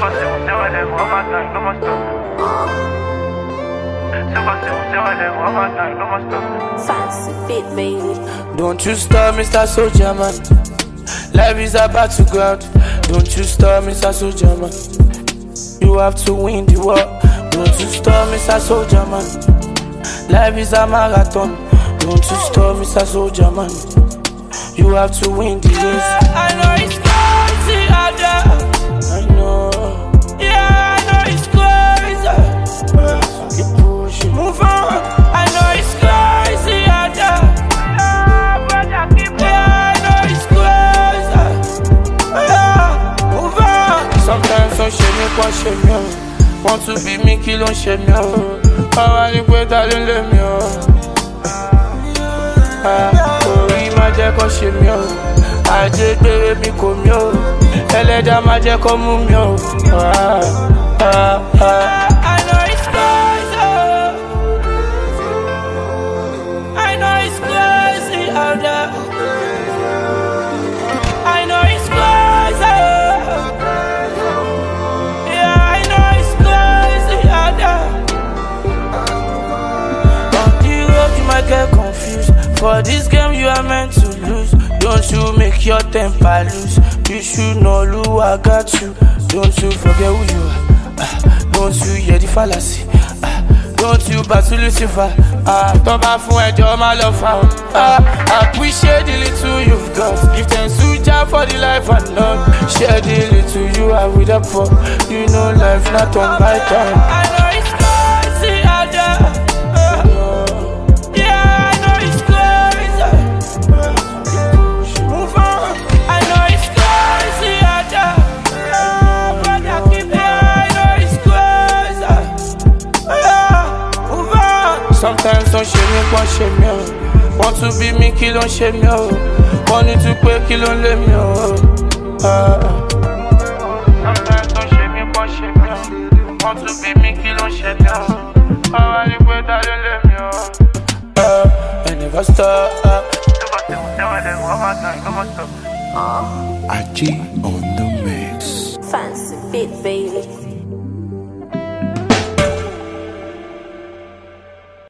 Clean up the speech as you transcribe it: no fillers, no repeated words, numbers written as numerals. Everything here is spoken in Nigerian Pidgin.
Fancy fit, baby. Don't you stop, Mr. Soldier Man. Life is about to ground. Don't you stop, Mr. Soldier Man. You have to win the war. Don't you stop, Mr. Soldier Man. Life is a marathon. Don't you stop, Mr. Soldier Man. You have to win the race. I know it's crazy out there. I know. Yeah, I know it's crazy. Keep pushing. Move on. I know it's crazy out there. Yeah, I know it's crazy. Yeah, move on. Sometimes so shame me, can't shame me. Want to be me, kill on shame me. How I live with that in let me. Orí má jẹ́ kó ṣe mí o, ajé gbére mi kò mí o, ẹlẹ́dàá má jẹ́ kó mú mi o. I know it's crazy, I know it's crazy out there. I know it's crazy, yeah, I know it's crazy out there. On the road you might get confused. For this game you are meant to lose. Don't you make your temper loose. You should know who I got you. Don't you forget who you are. Don't you hear the fallacy. Don't you battle Lucifer. Don't buy for enjoy my love found. Appreciate the little you've got. Give thanks to Jah for the life I know. Share the little you are with up for. You know life not on my time. I know it's crazy out there. Sometimes don't shame me, can't shame me. Want to be me, kill on shame me. Want you to pay, kill on let me. Sometimes don't shame me, can't shame me. Want to be me, kill on shame me. How I live with that let me. I never stop. Aji on the mix. Fancy fit, baby.